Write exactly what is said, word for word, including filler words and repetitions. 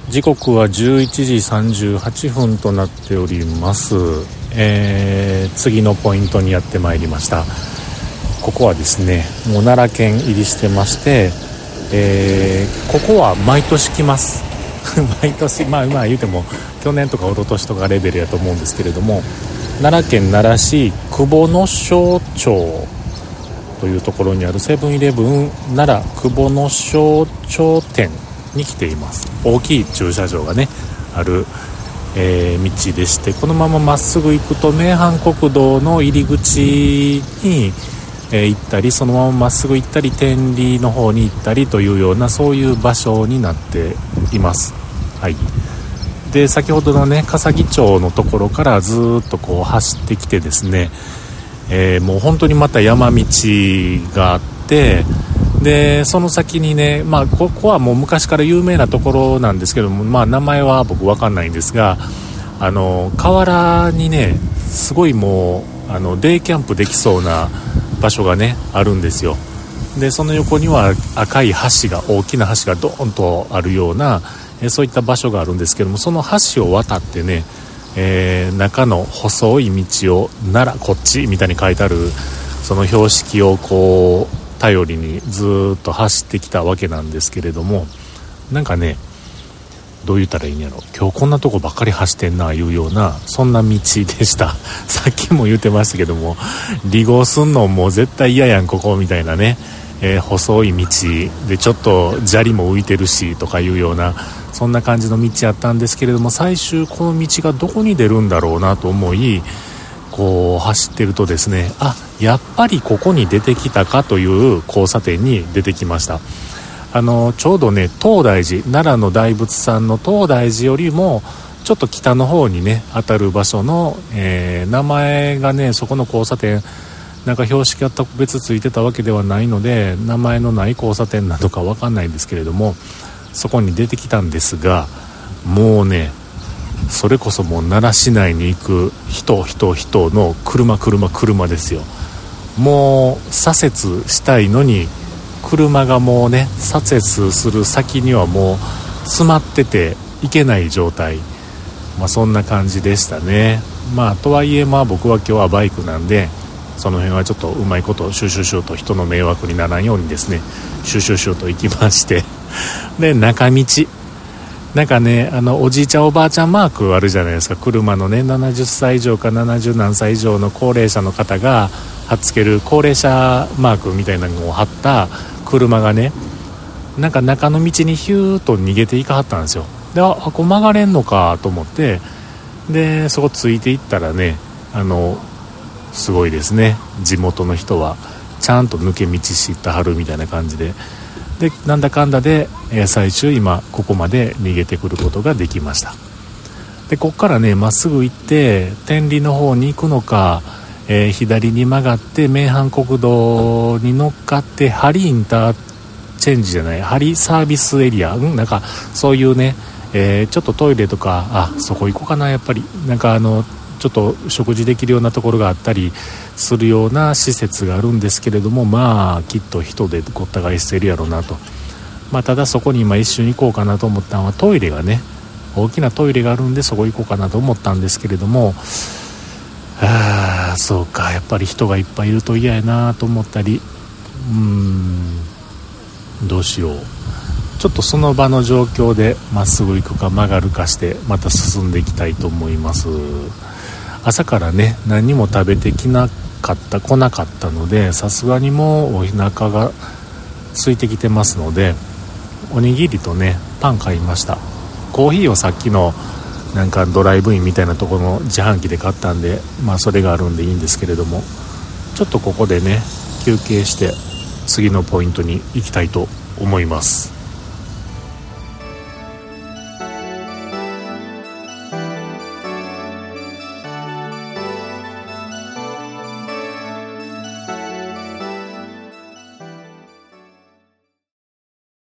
時刻はじゅういちじさんじゅうはっぷんとなっております、えー、次のポイントにやってまいりました。ここはですね、もう奈良県入りしてまして、えー、ここは毎年来ます毎年、まあまあ言うても去年とか一昨年とかレベルやと思うんですけれども、奈良県奈良市久保野小町というところにあるセブンイレブン奈良久保野小町店に来ています。大きい駐車場がねある、えー、道でして、このまままっすぐ行くと名阪国道の入り口に、えー、行ったり、そのまままっすぐ行ったり天理の方に行ったりというような、そういう場所になっています。はい。で、先ほどのね笠木町のところからずっとこう走ってきてですね、えー、もう本当にまた山道があって、でその先にね、まあ、ここはもう昔から有名なところなんですけども、まあ、名前は僕分かんないんですが、あの河原にねすごいもうあのデイキャンプできそうな場所がねあるんですよ。でその横には赤い橋が、大きな橋がドーンとあるような、えそういった場所があるんですけども、その橋を渡ってね、えー、中の細い道を奈良こっちみたいに書いてあるその標識をこう頼りにずっと走ってきたわけなんですけれども、なんかね、どう言ったらいいんやろ、今日こんなとこばっかり走ってんないうような、そんな道でしたさっきも言ってましたけども、離合すんのもう絶対嫌やんここみたいなね、えー、細い道でちょっと砂利も浮いてるしとかいうような、そんな感じの道やったんですけれども、最終この道がどこに出るんだろうなと思い、こう走ってるとですね、あ、やっぱりここに出てきたかという交差点に出てきました。あのちょうどね、東大寺、奈良の大仏さんの東大寺よりもちょっと北の方にね当たる場所の、えー、名前がね、そこの交差点なんか標識が特別ついてたわけではないので、名前のない交差点なのか分かんないんですけれども、そこに出てきたんですが、もうね、それこそもう奈良市内に行く人人人の車車車ですよ。もう左折したいのに車がもうね左折する先にはもう詰まってて行けない状態、まあそんな感じでしたね。まあとはいえ、まあ僕は今日はバイクなんで、その辺はちょっとうまいことシュシュシュと人の迷惑にならんようにですね、シュシュシュと行きましてで中道なんかね、あのおじいちゃんおばあちゃんマークあるじゃないですか。車のね、ななじゅっさい以上かななじゅう何歳以上の高齢者の方が貼っつける高齢者マークみたいなのを貼った車がね、なんか中の道にヒューッと逃げていかはったんですよ。で、あ、ここ曲がれんのかと思って、でそこついていったらね、あのすごいですね、地元の人はちゃんと抜け道知ってはるみたいな感じで、でなんだかんだで、えー、最終今ここまで逃げてくることができました。でここからねまっすぐ行って天理の方に行くのか、えー、左に曲がって名阪国道に乗っかって針インターチェンジじゃない針サービスエリア、うん、なんかそういうね、えー、ちょっとトイレとか、あそこ行こうかな、やっぱりなんかあのちょっと食事できるようなところがあったりするような施設があるんですけれども、まあきっと人でごった返してるやろうなと。まあただそこに今一緒に行こうかなと思ったのは、トイレがね、大きなトイレがあるんでそこ行こうかなと思ったんですけれども、ああそうか、やっぱり人がいっぱいいると嫌やなと思ったり、うーんどうしよう、ちょっとその場の状況でまっすぐ行くか曲がるかしてまた進んでいきたいと思います。朝からね何も食べてきなかった来なかったので、さすがにもうお腹が空いてきてますので、おにぎりとねパン買いました。コーヒーをさっきのなんかドライブインみたいなところの自販機で買ったんで、まあそれがあるんでいいんですけれども、ちょっとここでね休憩して次のポイントに行きたいと思います。